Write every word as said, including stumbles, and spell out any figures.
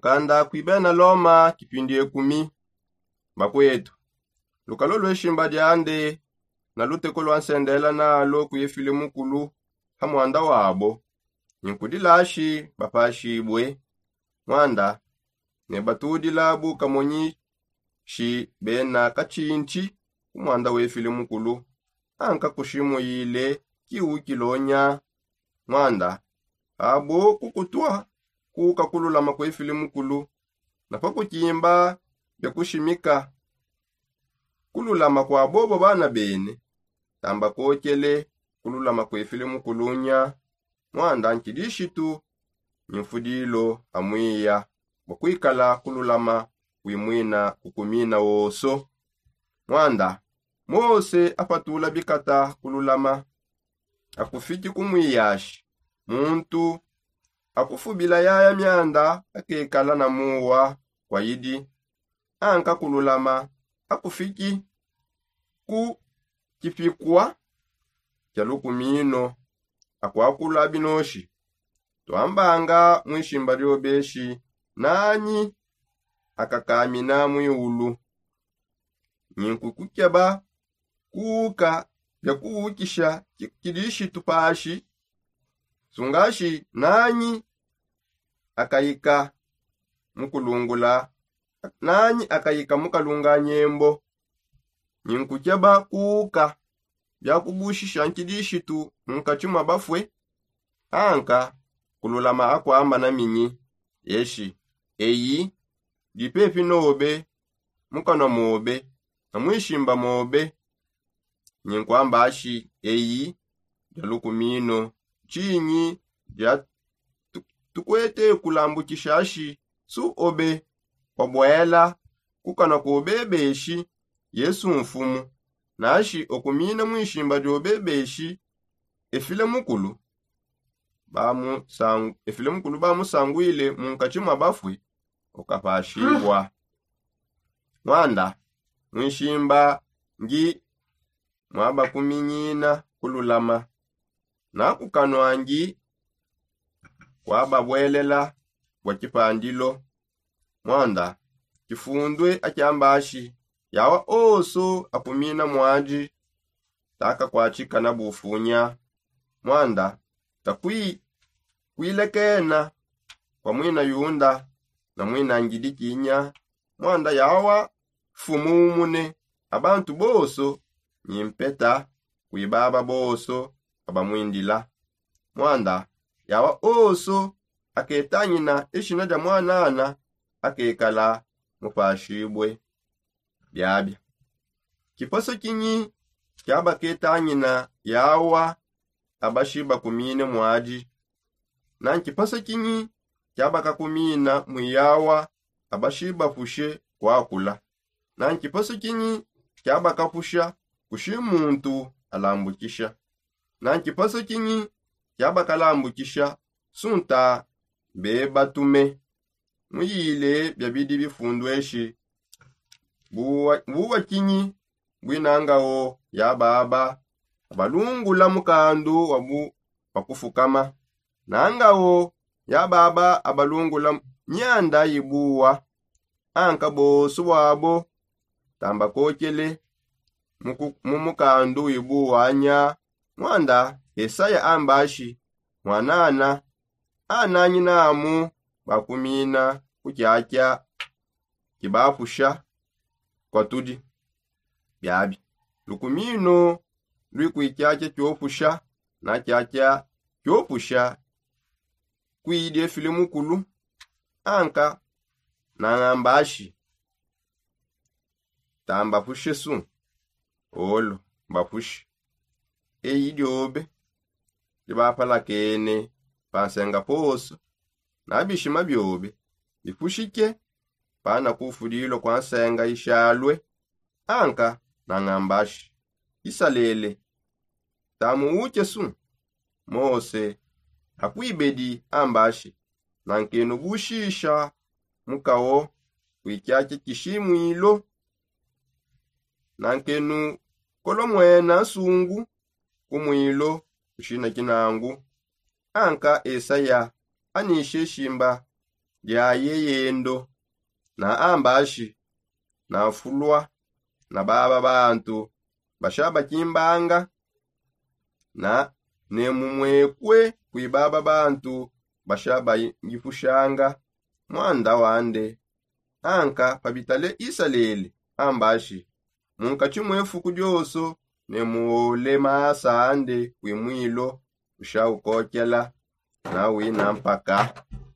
Mukanda kuibena loma kipindi ekumi bakwetu. Lukalo lweshimba dyande na luteko lwansendela nalo kuyefile mukulu hamwanda wabo. Nyinkudilashi bapashibwe mwanda ne batudila buka monyi shi bena kachinchi kumwanda wefile mukulu anka kushimu yile kiukilonya mwanda abo kukutwa kuka kululama kwefile mukulu na pakukimba byakushimika kululama kwa bobo bana bene tamba kokele kululama kwefile mukulunya mwanda nkidishitu nyimfudilo amwiya bakwikala kululama wimwina kukumina woso mwanda Mose apatula bikata kululama akufiki kumwiyashi muntu akufubila yaya myanda akekala na muwa kwa yidi anka kululama akufiki ku kifikwa kyalukumino akwakula binoshi twambanga mwishimba lyobeshi nanyi akakamina mwiulu nyinkukukyaba kuka byakuukisha kidishi tupashi sungashi nanyi akayika mukulungula nanyi akayika mukalunga nyembo nyinkukyaba kuka byakubushisha nkidishi tu nkachuma bafwe anka kululama akwamba na minyi yeshi eyi dipepi nobe mukano mobe na mwishimba mobe nyinkwamba ashi eyi jalukumino chinyi ja tukwete kulambukishashi su obe kwabwela kukana kubebeshi Yesu mfumu nashi okumina mwishimba jobebeshi efile mukulu bamu sang efile mukulu bamu sangwile munkachimwa bafwe okapashibwa mwanda mwishimba ngi mwaba kuminyina kululama na kukanwangi kwaba bwelela bwa kipandilo mwanda kifundwe akyambashi yawa oso akumina mwaji taka kwachika na bufunya mwanda takwi kwilekena kwa mwina yunda na mwina ngidikinya mwanda yawa fumumune abantu boso nyimpeta kuibaba boso abamwindila mwanda yawa oso aketanyina eshina ja mwanana akekala mupashibwe byabya kiposo kinyi kyaba ketanyina yawa abashiba kumine mwaji na kiposo kinyi kyaba kakumina mwiyawa abashiba pushe kwakula na kiposo kinyi kyaba kapusha kushi muntu alambukisha na kiposo kinyi kyaba kalambukisha sunta beba tume mwile byabidi bifundweshi buwa, buwa kinyi bwinangawo ya baba abalungula mukandu wabu wakufukama nangawo ya baba abalungula nyanda yibuwa anka bosu wabo tamba kokele mumukandu yibuwa anya mwanda Esaya ambashi mwanana ananyi namu bakumina kukyakya kibafusha kwa tudi byabi lukumino lwikuikyakya kyofusha na kyakya kyofusha kwide filimu kulu anka na ambashi tamba fushe su olo bafushe eyi diobe libapala kene pansenga poso na bishima byobe bifushike pana kufudilo kwa senga ishalwe anka na ngambashi isalele tamu uche su Mose hakuibedi ambashi na nkenu bushisha mukawo kwikyake kishimu ilo na nkenu kolomwena sungu kumwilo kushina kinangu anka Esaya anishe shimba ya yeyendo na ambashi na fulwa na baba bantu bashaba kimbanga na nemumwekwe kuibaba bantu bashaba yifushanga mwanda wande anka pabitale isalele ambashi munka chimwefu kujoso nemuole maasa ande kwimwilo ushaukokyela na wina mpaka